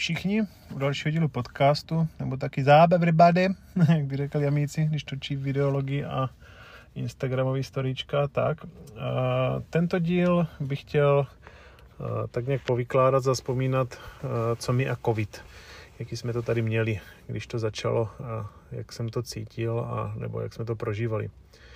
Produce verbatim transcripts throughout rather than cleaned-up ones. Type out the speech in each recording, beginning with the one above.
všichni u dalšího dílu podcastu, nebo taky záb everybody, jak by řekli amíci, když točí videologii a instagramový storíčka, tak. A tento díl bych chtěl tak nějak povykládat, zazpomínat, co mi a covid. Jaký jsme to tady měli, když to začalo a jak jsem to cítil, a nebo jak jsme to prožívali.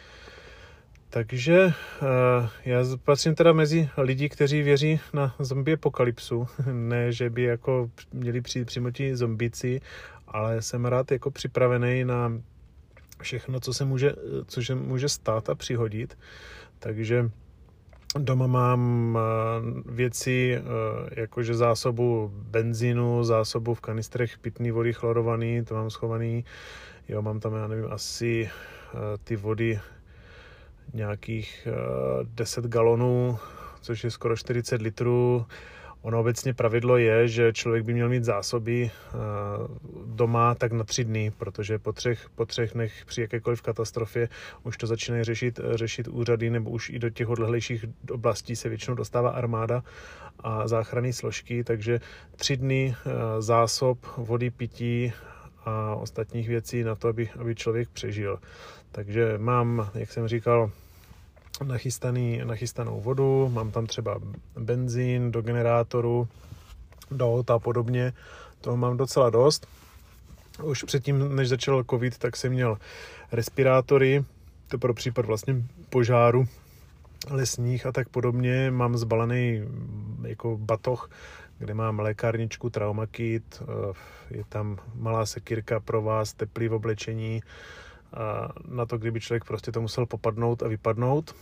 Takže já patřím teda mezi lidi, kteří věří na zombie apokalypsu. Ne, že by jako měli přijít přímo ti zombici, ale jsem rád jako připravený na všechno, co se může, co se může stát a přihodit. Takže doma mám věci, jakože zásobu benzínu, zásobu v kanistrech pitné vody chlorovaný, to mám schovaný. Jo, mám tam, já nevím, asi ty vody nějakých deset galonů, což je skoro čtyřicet litrů. Ono obecně pravidlo je, že člověk by měl mít zásoby doma tak na tři dny, protože po třech, po třech dnech při jakékoliv katastrofě už to začínají řešit, řešit úřady, nebo už i do těch odlehlejších oblastí se většinou dostává armáda a záchranné složky, takže tři dny zásob vody, pití a ostatních věcí na to, aby, aby člověk přežil. Takže mám, jak jsem říkal, nachystaný, nachystanou vodu, mám tam třeba benzín do generátoru, do auta a podobně. Toho mám docela dost. Už předtím, než začal covid, tak jsem měl respirátory, to pro případ vlastně požáru lesních a tak podobně. Mám zbalený jako batoh, kde mám lékárničku, traumakit, je tam malá sekírka pro vás, teplý v oblečení, a na to, kdyby člověk prostě to musel popadnout a vypadnout.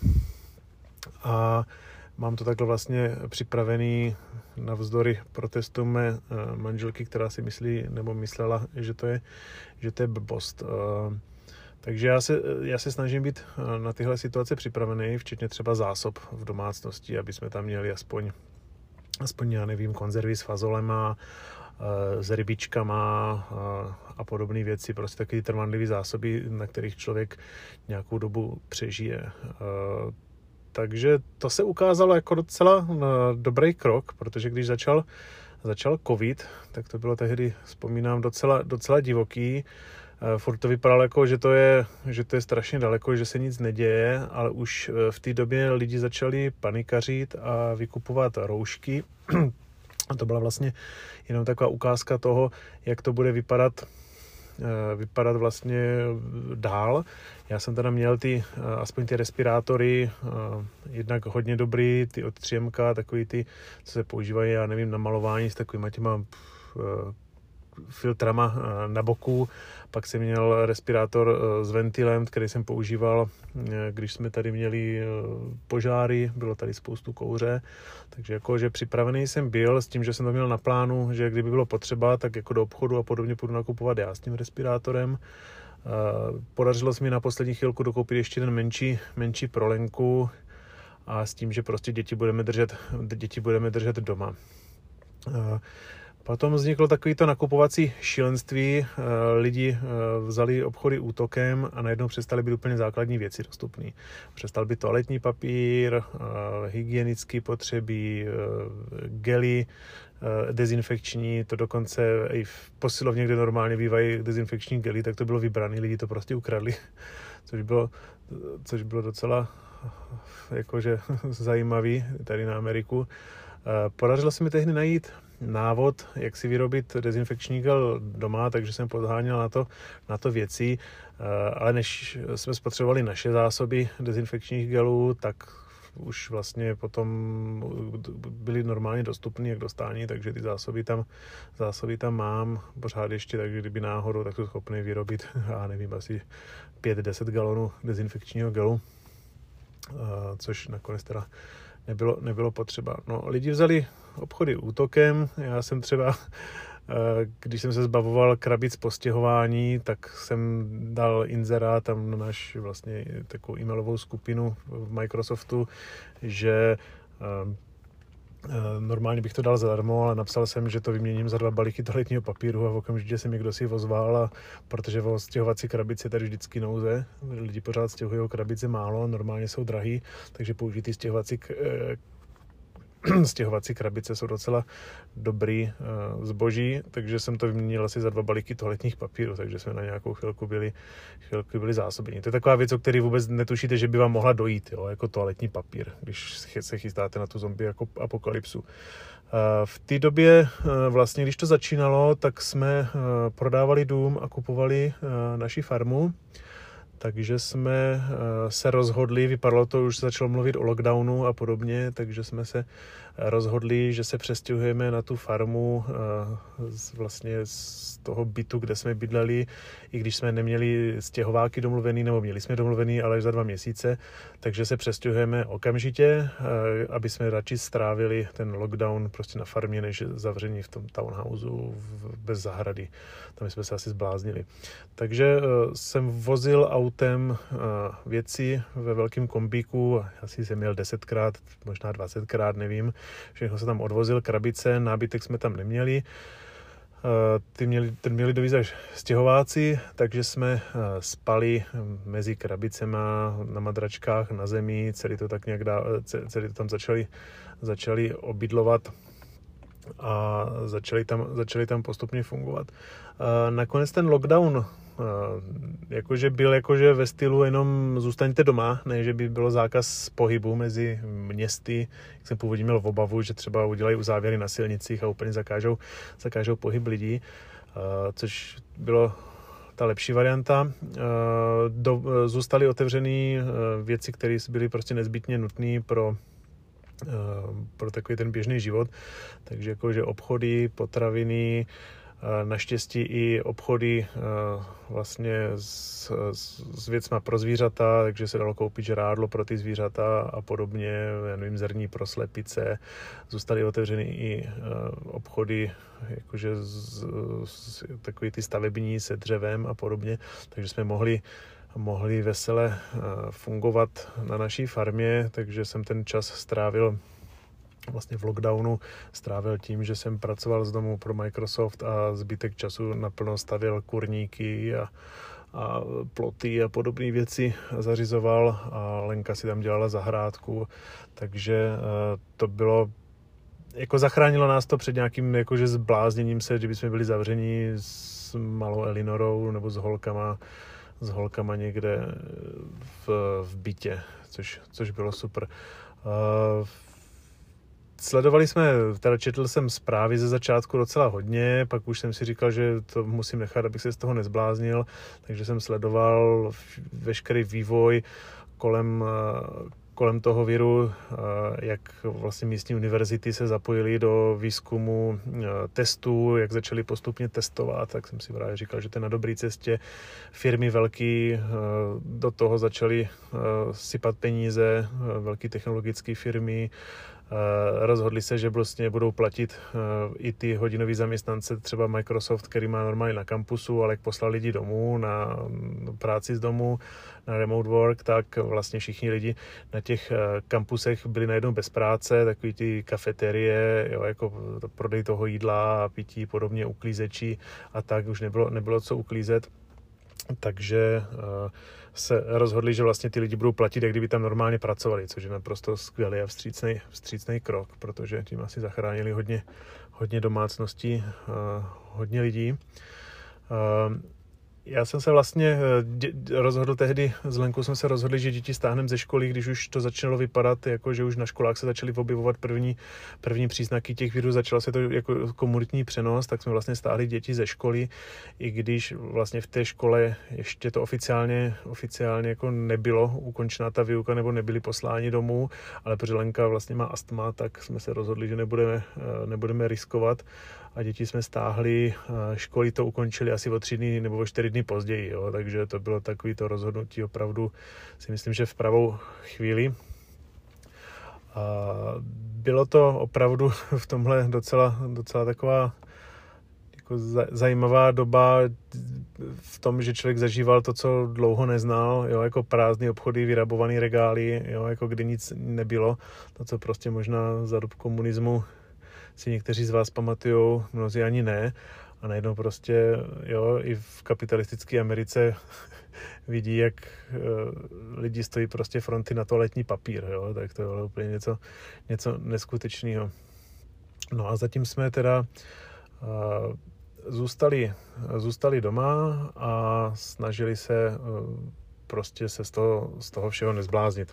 A mám to takhle vlastně připravený navzdory protestům mé manželky, která si myslí, nebo myslela, že to je, že to je blbost. Takže já se, já se snažím být na tyhle situace připravený, včetně třeba zásob v domácnosti, aby jsme tam měli aspoň, aspoň já nevím, konzervy s fazolema, s rybičkama a podobné věci, prostě takové trvanlivé zásoby, na kterých člověk nějakou dobu přežije. Takže to se ukázalo jako docela dobrý krok, protože když začal, začal covid, tak to bylo tehdy, vzpomínám, docela, docela divoký. Furt to vypadalo jako, že to, je, že to je strašně daleko, že se nic neděje, ale už v té době lidi začali panikařit a vykupovat roušky. A to byla vlastně jenom taková ukázka toho, jak to bude vypadat, vypadat vlastně dál. Já jsem teda měl ty, aspoň ty respirátory, jednak hodně dobrý, ty od tři em ká, takový ty, co se používají, já nevím, na malování s takovýma těma filtrama na boku. Pak jsem měl respirátor s ventilem, který jsem používal, když jsme tady měli požáry, bylo tady spoustu kouře, takže jakože připravený jsem byl s tím, že jsem to měl na plánu, že kdyby bylo potřeba, tak jako do obchodu a podobně půjdu nakupovat já s tím respirátorem. Podařilo se mi na poslední chvilku dokoupit ještě jeden menší, menší prolenku a s tím, že prostě děti budeme držet, děti budeme držet doma. Potom vzniklo takovýto nakupovací šílenství, lidi vzali obchody útokem a najednou přestali být úplně základní věci dostupné. Přestal být toaletní papír, hygienické potřeby, gely, dezinfekční, to dokonce i v posilovně, kde normálně bývají dezinfekční gely, tak to bylo vybrané, lidi to prostě ukradli, což bylo, což bylo docela jakože zajímavý tady na Ameriku. Podařilo se mi tehdy najít návod, jak si vyrobit dezinfekční gel doma, takže jsem podháněl na to, na to věci, ale než jsme spotřebovali naše zásoby dezinfekčních gelů, tak už vlastně potom byly normálně dostupné jak dostání, takže ty zásoby tam, zásoby tam mám pořád ještě, takže kdyby náhodou, tak jsem schopný vyrobit, já nevím, asi pět deset galonů dezinfekčního gelu, což nakonec teda nebylo, nebylo potřeba. No, lidi vzali obchody útokem, já jsem třeba, když jsem se zbavoval krabic po stěhování, tak jsem dal inzerát tam na náš vlastně takovou e-mailovou skupinu v Microsoftu, že normálně bych to dal zadarmo, ale napsal jsem, že to vyměním za dva balíky toaletního papíru a v okamžitě se mi kdo si ozval, a protože o stěhovací krabici tady vždycky nouze, lidi pořád stěhují krabice málo, normálně jsou drahý, takže použít ty stěhovací stěhovací krabice jsou docela dobrý uh, zboží, takže jsem to vyměnil asi za dva balíky toaletních papíru, takže jsme na nějakou chvilku byli, chvilku byli zásobení. To je taková věc, o které vůbec netušíte, že by vám mohla dojít, jo, jako toaletní papír, když se chystáte na tu zombie jako apokalypsu. V té době, vlastně, když to začínalo, tak jsme prodávali dům a kupovali naši farmu, takže jsme se rozhodli, vypadalo to, už se začalo mluvit o lockdownu a podobně, takže jsme se rozhodli, že se přestěhujeme na tu farmu vlastně z toho bytu, kde jsme bydleli, i když jsme neměli stěhováky domluvený, nebo měli jsme domluvený, ale za dva měsíce, takže se přestěhujeme okamžitě, aby jsme radši strávili ten lockdown prostě na farmě, než zavření v tom townhouseu bez zahrady. Tam jsme se asi zbláznili. Takže jsem vozil autem věci ve velkém kombíku, asi jsem měl desetkrát, možná dvacetkrát, nevím. Všechno se tam odvozil, krabice, nábytek jsme tam neměli. Ty měli, ten měli dovízt stěhováci, takže jsme spali mezi krabicema, na madračkách, na zemi, celý to tak nějak dá, celý to tam začali, začali obydlovat a začali tam, začali tam postupně fungovat. Nakonec ten lockdown jakože byl jakože ve stylu jenom zůstaňte doma, ne, že by bylo zákaz pohybu mezi městy, jak jsem původně měl v obavu, že třeba udělají uzávěry na silnicích a úplně zakážou, zakážou pohyb lidí, což bylo ta lepší varianta. Do, zůstaly otevřený věci, které byly prostě nezbytně nutné pro pro takový ten běžný život, takže jakože obchody, potraviny, naštěstí i obchody vlastně s, s věcma pro zvířata, takže se dalo koupit žrádlo pro ty zvířata a podobně, já nevím, zrní pro slepice. Zůstaly otevřeny i obchody, jakože z, z, takový ty stavební se dřevem a podobně, takže jsme mohli mohli vesele fungovat na naší farmě, takže jsem ten čas strávil vlastně v lockdownu strávil tím, že jsem pracoval z domu pro Microsoft a zbytek času naplno stavěl kurníky a, a ploty a podobné věci zařizoval a Lenka si tam dělala zahrádku, takže to bylo, jako zachránilo nás to před nějakým jakože zblázněním se, kdyby jsme byli zavření s malou Elinorou nebo s holkama s holkama někde v, v bytě, což, což bylo super. Uh, sledovali jsme, teda četl jsem zprávy ze začátku docela hodně, pak už jsem si říkal, že to musím nechat, abych se z toho nezbláznil, takže jsem sledoval veškerý vývoj kolem, kolem toho viru, jak vlastně místní univerzity se zapojily do výzkumu testů, jak začaly postupně testovat, tak jsem si právě říkal, že to je na dobré cestě. Firmy velký do toho začaly sypat peníze, velké technologické firmy, rozhodli se, že vlastně budou platit i ty hodinoví zaměstnance, třeba Microsoft, který má normálně na kampusu, ale jak poslal lidi domů na práci z domu, na remote work, tak vlastně všichni lidi na těch kampusech byli najednou bez práce, takový ty kafeterie, jo, jako prodej toho jídla a pití, podobně uklízeči a tak už nebylo, nebylo co uklízet. Takže se rozhodli, že vlastně ty lidi budou platit, jak kdyby tam normálně pracovali, což je naprosto skvělý a vstřícný, vstřícný krok, protože tím asi zachránili hodně, hodně domácností, hodně lidí. Já jsem se vlastně rozhodl tehdy, s Lenkou jsme se rozhodli, že děti stáhneme ze školy, když už to začalo vypadat, jako že už na školách se začaly objevovat první, první příznaky těch virů, začalo se to jako komunitní přenos, tak jsme vlastně stáhli děti ze školy, i když vlastně v té škole ještě to oficiálně, oficiálně jako nebylo ukončená ta výuka, nebo nebyli posláni domů, ale protože Lenka vlastně má astma, tak jsme se rozhodli, že nebudeme, nebudeme riskovat a děti jsme stáhli, školy to ukončili asi o tři dny nebo o čtyři dny později, jo, takže to bylo takový to rozhodnutí opravdu, si myslím, že v pravou chvíli. A bylo to opravdu v tomhle docela, docela taková jako zajímavá doba v tom, že člověk zažíval to, co dlouho neznal, jo, jako prázdné obchody, vyrabované regály, jo, jako kdy nic nebylo, to, co prostě možná za dob komunismu si někteří z vás pamatujou, mnozí ani ne. a najednou prostě, jo, i v kapitalistické Americe vidí, jak uh, lidi stojí prostě fronty na toaletní papír, jo, tak to bylo úplně něco, něco neskutečného. No a zatím jsme teda uh, zůstali, zůstali doma a snažili se uh, prostě se z toho, z toho všeho nezbláznit.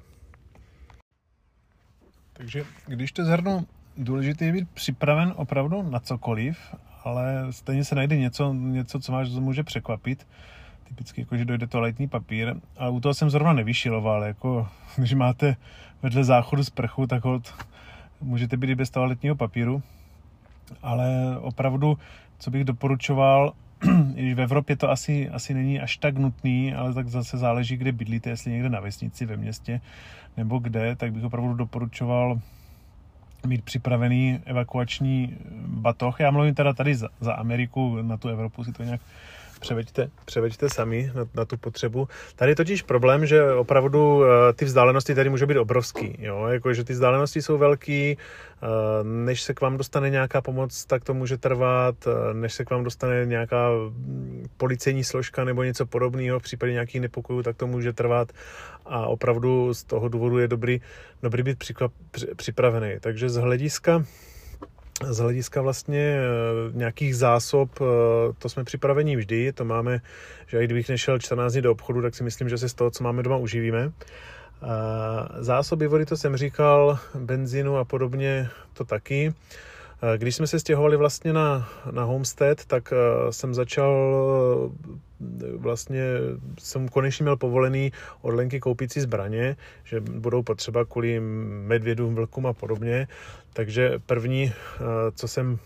Takže když to shrnu, důležité je být připraven opravdu na cokoliv, ale stejně se najde něco, něco co vás může překvapit. Typicky jako, že dojde toaletní papír, ale u toho jsem zrovna nevyšiloval, jako když máte vedle záchodu sprchu, tak hod můžete být i bez toaletního papíru, ale opravdu, co bych doporučoval, i v Evropě to asi, asi není až tak nutný, ale tak zase záleží, kde bydlíte, jestli někde na vesnici, ve městě, nebo kde, tak bych opravdu doporučoval mít připravený evakuační batoh. Já mluvím teda tady za, za Ameriku, na tu Evropu si to nějak převeďte, převeďte sami na, na tu potřebu. Tady je totiž problém, že opravdu ty vzdálenosti tady můžou být obrovský. Jo? Jako, že ty vzdálenosti jsou velký, než se k vám dostane nějaká pomoc, tak to může trvat, než se k vám dostane nějaká policejní složka nebo něco podobného, v případě nějakých nepokojů, tak to může trvat a opravdu z toho důvodu je dobrý, dobrý být připravený. Takže z hlediska Z hlediska vlastně nějakých zásob, to jsme připraveni vždy, to máme, že i kdybych nešel čtrnáct dní do obchodu, tak si myslím, že se z toho, co máme doma, uživíme. Zásoby vody, to jsem říkal, benzínu a podobně, to taky. Když jsme se stěhovali vlastně na, na Homestead, tak jsem začal vlastně, jsem konečně měl povolený od Lenky koupit si zbraně, že budou potřeba kvůli medvědům, vlkům a podobně. Takže první, co jsem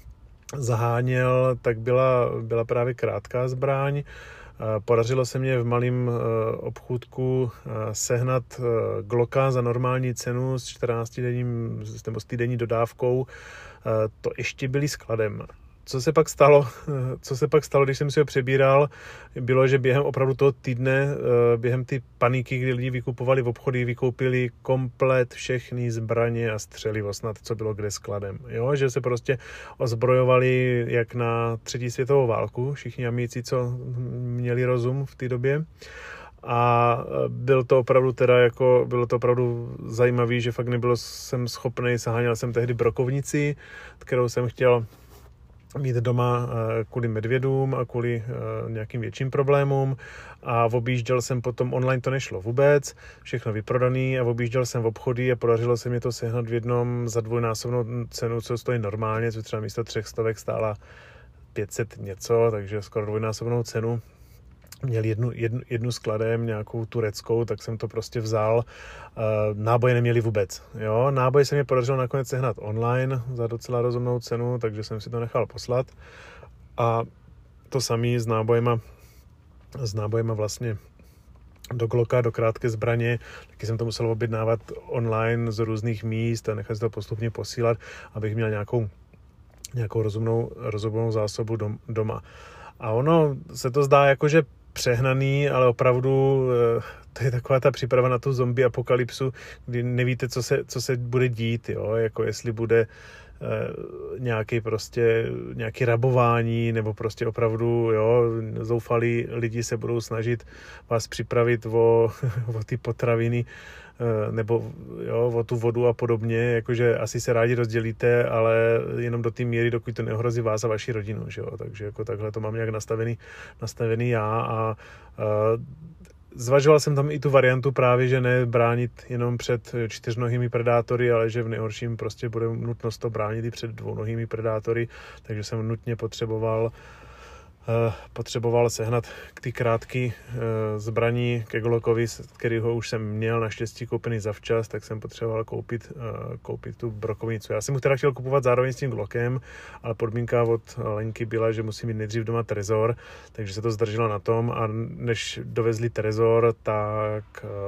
zaháněl, tak byla, byla právě krátká zbraň. Podařilo se mě v malém obchůdku sehnat Glocka za normální cenu s čtrnáctidenním nebo s týdenní dodávkou. To ještě byly skladem. Co se pak stalo, co se pak stalo, když jsem si ho přebíral, bylo, že během opravdu toho týdne, během ty paniky, kdy lidi vykupovali v obchody, vykoupili komplet všechny zbraně a střelivo, snad co bylo kde skladem. Jo? Že se prostě ozbrojovali jak na třetí světovou válku, všichni amici, co měli rozum v té době. A byl to opravdu teda jako, bylo to opravdu zajímavý, že fakt nebyl jsem schopnej, saháněl jsem tehdy brokovnici, kterou jsem chtěl mít doma kvůli medvědům a kvůli nějakým větším problémům a objížděl jsem potom, online to nešlo vůbec, všechno vyprodaný a objížděl jsem v obchody a podařilo se mi to sehnat v jednom za dvojnásobnou cenu, co stojí normálně, co třeba místo třech stovek stála pět set něco, takže skoro dvojnásobnou cenu. Měl jednu, jednu, jednu skladem, nějakou tureckou, tak jsem to prostě vzal. Náboje neměli vůbec. Jo? Náboje se mi podařilo nakonec sehnat online za docela rozumnou cenu, takže jsem si to nechal poslat. A to samé s nábojema, s nábojema vlastně do Glocka, do krátké zbraně, taky jsem to musel objednávat online z různých míst a nechat si to postupně posílat, abych měl nějakou, nějakou rozumnou, rozumnou zásobu dom, doma. A ono se to zdá jako, že přehnaný, ale opravdu to je taková ta příprava na tu zombie apokalypsu, kdy nevíte, co se, co se bude dít, jo? Jako jestli bude nějaký prostě nějaký rabování, nebo prostě opravdu jo, zoufalí lidi se budou snažit vás připravit o, o ty potraviny nebo jo, o tu vodu a podobně, jakože asi se rádi rozdělíte, ale jenom do té míry, dokud to neohrozí vás a vaši rodinu, že jo? Takže jako takhle to mám nějak nastavený, nastavený já a, a zvažoval jsem tam i tu variantu právě, že ne bránit jenom před čtyřnohými predátory, ale že v nejhorším prostě bude nutnost to bránit i před dvounohými predátory, takže jsem nutně potřeboval potřeboval sehnat k ty krátké zbraní ke Glockovi, kterýho už jsem měl naštěstí koupený zavčas, tak jsem potřeboval koupit, koupit tu brokovnicu. Já jsem mu teda chtěl kupovat zároveň s tím Glockem, ale podmínka od Lenky byla, že musí mít nejdřív doma trezor, takže se to zdrželo na tom a než dovezli trezor, tak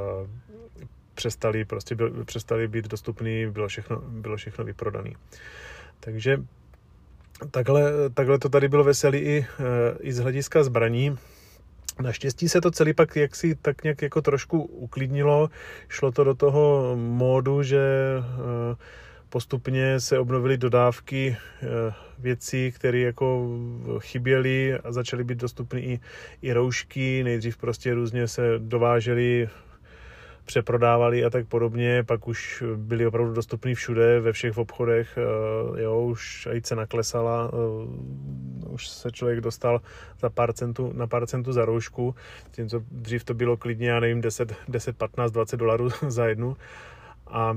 přestali, prostě byl, přestali být dostupný, bylo všechno, bylo všechno vyprodaný. Takže Takhle, takhle to tady bylo veselý i, i z hlediska zbraní. Naštěstí se to celý pak jaksi tak nějak jako trošku uklidnilo. Šlo to do toho módu, že postupně se obnovily dodávky věcí, které jako chyběly a začaly být dostupné i, i roušky. Nejdřív prostě různě se dovážely, přeprodávali a tak podobně, pak už byly opravdu dostupný všude, ve všech obchodech, jo, už i cena klesala, už se člověk dostal za pár centů, na pár centů za roušku, tím, co dřív to bylo klidně, já nevím, deset, patnáct, dvacet dolarů za jednu a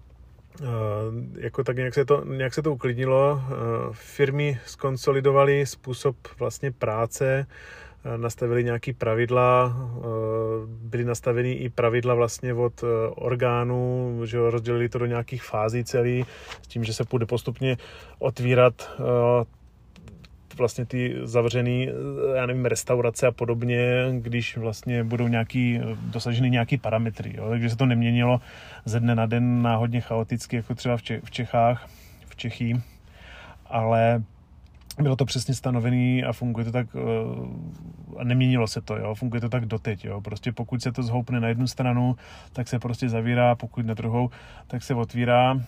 jako tak nějak se to, nějak se to uklidnilo, firmy skonsolidovaly způsob vlastně práce, nastavili nějaký pravidla, byly nastaveny i pravidla vlastně od orgánů, že rozdělili to do nějakých fází celý, s tím, že se bude postupně otvírat vlastně ty zavřený, já nevím, restaurace a podobně, když vlastně budou nějaký, dosaženy nějaký parametry. Jo? Takže se to neměnilo ze dne na den náhodně chaoticky, jako třeba v, Čech, v Čechách, v Čechii, ale bylo to přesně stanovený a funguje to tak, a neměnilo se to, jo, funguje to tak doteď, jo, prostě pokud se to zhoupne na jednu stranu, tak se prostě zavírá, pokud na druhou, tak se otvírá.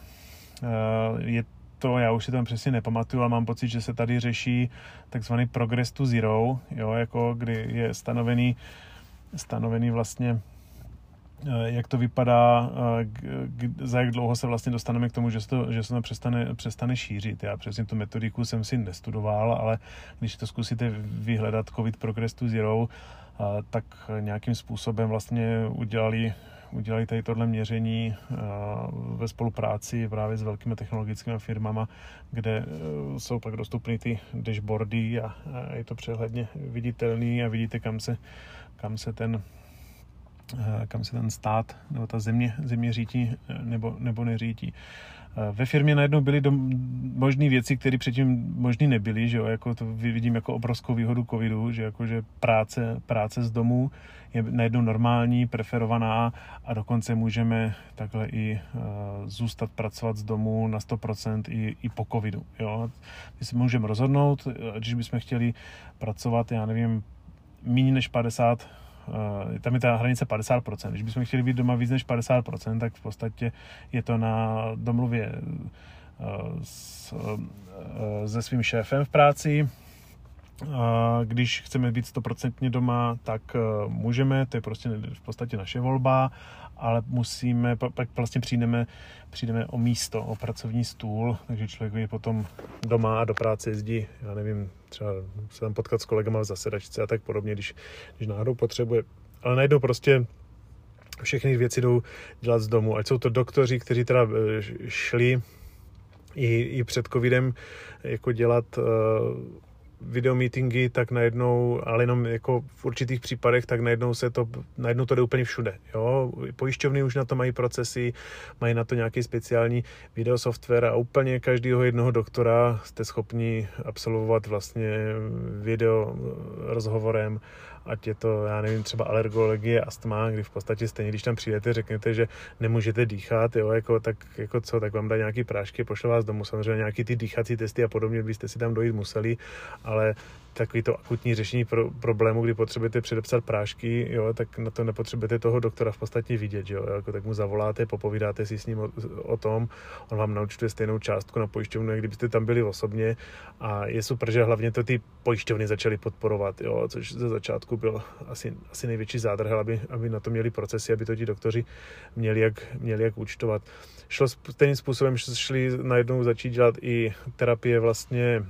Je to, já už si tam přesně nepamatuju, ale mám pocit, že se tady řeší takzvaný progress to zero, jo, jako kdy je stanovený, stanovený vlastně, jak to vypadá, za jak dlouho se vlastně dostaneme k tomu, že se to, že se to přestane, přestane šířit. Já přesně tu metodiku jsem si nestudoval, ale když to zkusíte vyhledat COVID Progress to Zero, tak nějakým způsobem vlastně udělali, udělali tady tohle měření ve spolupráci právě s velkými technologickými firmama, kde jsou pak dostupné ty dashboardy a je to přehledně viditelný a vidíte, kam se, kam se ten kam se ten stát nebo ta země, země řítí nebo, nebo neřítí. Ve firmě najednou byly možné věci, které předtím možný nebyly, že jo, jako to vidím jako obrovskou výhodu covidu, že jakože práce, práce z domu je najednou normální, preferovaná a dokonce můžeme takhle i uh, zůstat pracovat z domu na sto procent i, i po covidu, jo. My si můžeme rozhodnout, když bychom chtěli pracovat, já nevím, méně než padesát, Uh, tam je ta hranice padesát procent. Když bychom chtěli být doma víc než padesát procent, tak v podstatě je to na domluvě uh, s, uh, se svým šéfem v práci. Uh, když chceme být sto procent doma, tak uh, můžeme, to je prostě v podstatě naše volba, ale musíme, pak vlastně přijdeme, přijdeme o místo, o pracovní stůl, takže člověk je potom doma a do práce jezdí, já nevím, třeba se tam potkat s kolegama v zasedačce a tak podobně, když, když náhodou potřebuje. Ale najednou prostě všechny věci jdou dělat z domu, ať jsou to doktoři, kteří teda šli i, i před covidem jako dělat uh, videomeetingy, tak najednou, ale jenom jako v určitých případech, tak najednou se to, najednou to jde úplně všude. Jo? Pojišťovny už na to mají procesy, mají na to nějaký speciální videosoftware a úplně každého jednoho doktora jste schopni absolvovat vlastně video rozhovorem, ať je to, já nevím, třeba alergologie, astma, kdy v podstatě stejně, když tam přijdete, řeknete, že nemůžete dýchat, jo, jako, tak jako co, tak vám dá nějaký prášky, pošle vás domů, samozřejmě nějaký ty dýchací testy a podobně byste si tam dojít museli, ale takový to akutní řešení pro, problému, kdy potřebujete předepsat prášky, jo, tak na to nepotřebujete toho doktora v podstatě vidět, jo, jako, tak mu zavoláte, popovídáte si s ním o, o tom, on vám naučtuje stejnou částku na pojišťovnu, jak kdybyste tam byli osobně a je super, že hlavně to ty pojišťovny začaly podporovat, jo, což ze začátku byl asi, asi největší zádrhel, aby, aby na to měli procesy, aby to ti doktoři měli jak, měli jak účtovat. Šlo stejným způsobem, že šli najednou začít dělat i terapie vlastně,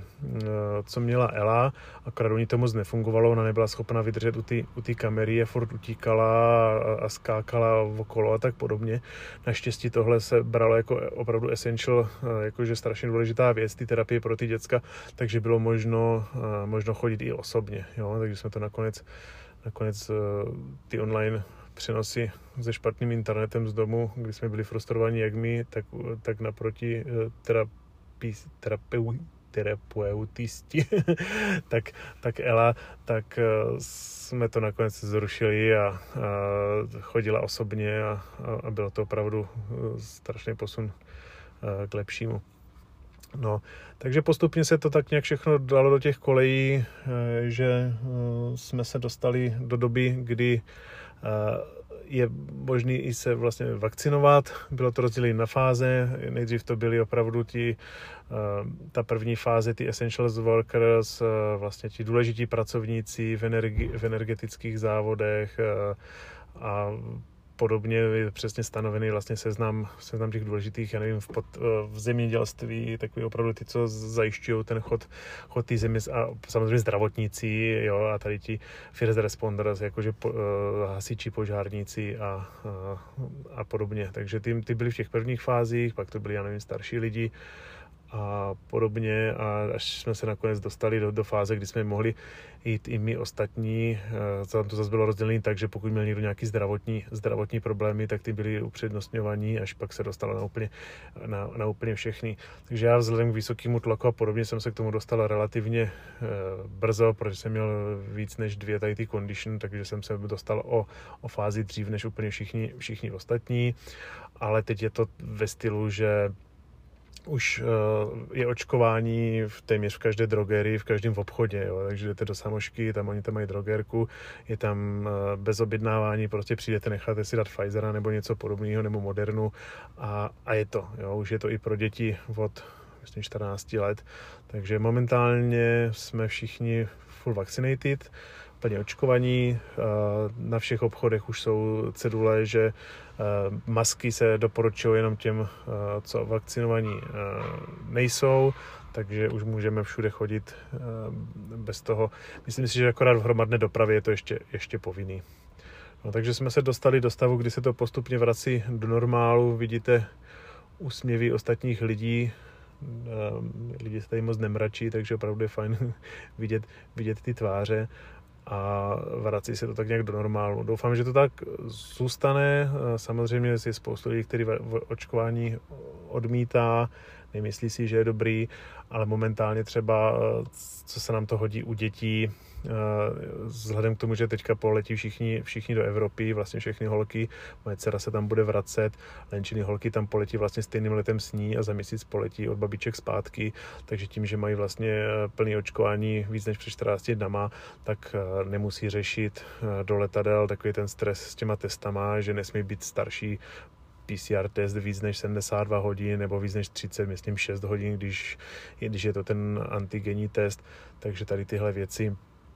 co měla Ela, akorát u ní to moc nefungovalo, ona nebyla schopna vydržet u té u té kamery a furt utíkala a, a skákala okolo a tak podobně. Naštěstí tohle se bralo jako opravdu essential, jakože strašně důležitá věc, ty terapie pro ty děcka, takže bylo možno, možno chodit i osobně, jo? Takže jsme to nakonec, nakonec ty online přenosy se špatným internetem z domu, kdy jsme byli frustrovaní jak my, tak, tak naproti terapii, terapeu, terapeutisti, tak, tak Ela, tak jsme to nakonec zrušili a, a chodila osobně a, a bylo to opravdu strašný posun k lepšímu. No, takže postupně se to tak nějak všechno dalo do těch kolejí, že jsme se dostali do doby, kdy je možný i se vlastně vakcinovat. Bylo to rozdělené na fáze. Nejdřív to byly opravdu ti, ta první fáze, ty essentials workers, vlastně ti důležití pracovníci v, energi, v energetických závodech a podobně je přesně stanovený vlastně seznam, seznam těch důležitých, já nevím, v, pod, v zemědělství, takový opravdu ty, co zajišťují ten chod, chod té země a samozřejmě zdravotníci, jo, a tady ti first responders, jakože po, uh, hasiči, požárníci a, a, a podobně. Takže ty, ty byly v těch prvních fázích, pak to byli, já nevím, starší lidi a podobně, a až jsme se nakonec dostali do, do fáze, kdy jsme mohli jít i my ostatní. Tam to zase bylo rozdělené tak, že pokud měl někdo nějaký zdravotní, zdravotní problémy, tak ty byly upřednostňovaní, až pak se dostalo na úplně, na, na úplně všechny. Takže já vzhledem k vysokému tlaku a podobně jsem se k tomu dostal relativně eh, brzo, protože jsem měl víc než dvě tady ty condition, takže jsem se dostal o, o fázi dřív než úplně všichni, všichni ostatní. Ale teď je to ve stylu, že už je očkování v téměř v každé drogerii, v každém obchodě, jo. Takže jdete do Samošky, tam oni tam mají drogerku, je tam bez objednávání, prostě přijdete, necháte si dát Pfizera nebo něco podobného, nebo Modernu a, a je to, jo. Už je to i pro děti od myslím čtrnáct let, takže momentálně jsme všichni full vaccinated, plně očkovaní, na všech obchodech už jsou cedule, že masky se doporučují jenom těm, co vakcinovaní nejsou, takže už můžeme všude chodit bez toho. Myslím si, že akorát v hromadné dopravě je to ještě, ještě povinný. No, takže jsme se dostali do stavu, kdy se to postupně vrací do normálu. Vidíte úsměvy ostatních lidí, lidi se tady moc nemračí, takže opravdu je fajn vidět, vidět ty tváře a vrací se to tak nějak do normálu. Doufám, že to tak zůstane. Samozřejmě je spoustu lidí, kteří očkování odmítá, nemyslí si, že je dobrý, ale momentálně třeba, co se nám to hodí u dětí, vzhledem k tomu, že teďka poletí všichni, všichni do Evropy, vlastně všechny holky, moje dcera se tam bude vracet, Lenčiny holky tam poletí vlastně stejným letem s ní a za měsíc poletí od babiček zpátky, takže tím, že mají vlastně plný očkování víc než před čtrnácti dnama, tak nemusí řešit do letadel takový ten stres s těma testama, že nesmí být starší P C R test víc než sedmdesát dva hodin nebo víc než třicet, myslím šest hodin, když, když je to ten antigenní test, takže tady tyhle věci.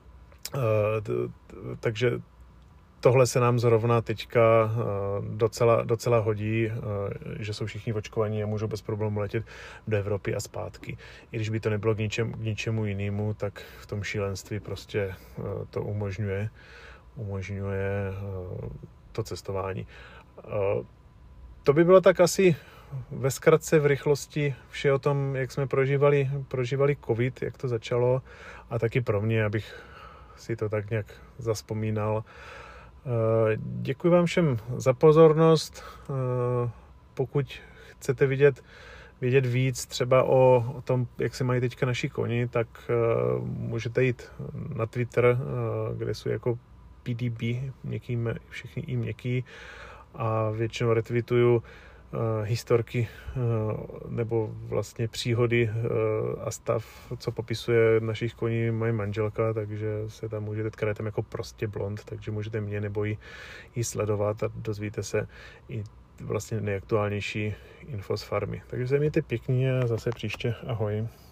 Uh, takže tohle se nám zrovna teďka uh, docela, docela hodí, uh, že jsou všichni očkovaní a můžou bez problémů letět do Evropy a zpátky. I když by to nebylo k ničemu, k ničemu jinému, tak v tom šílenství prostě uh, to umožňuje, umožňuje uh, to cestování. Uh, to by bylo tak asi ve zkratce, v rychlosti vše o tom, jak jsme prožívali, prožívali covid, jak to začalo a taky pro mě, abych si to tak nějak zazpomínal. Děkuji vám všem za pozornost. Pokud chcete vidět, vědět víc třeba o, o tom, jak se mají teďka naši koni, tak můžete jít na Twitter, kde jsou jako P D B, měkký, všichni i měkký, a většinou retweetuju historky nebo vlastně příhody a stav, co popisuje našich koní moje manželka, takže se tam můžete, která je tam jako prostě blond, takže můžete mě nebo ji, ji sledovat a dozvíte se i vlastně nejaktuálnější info z farmy. Takže se mějte pěkně a zase příště. Ahoj.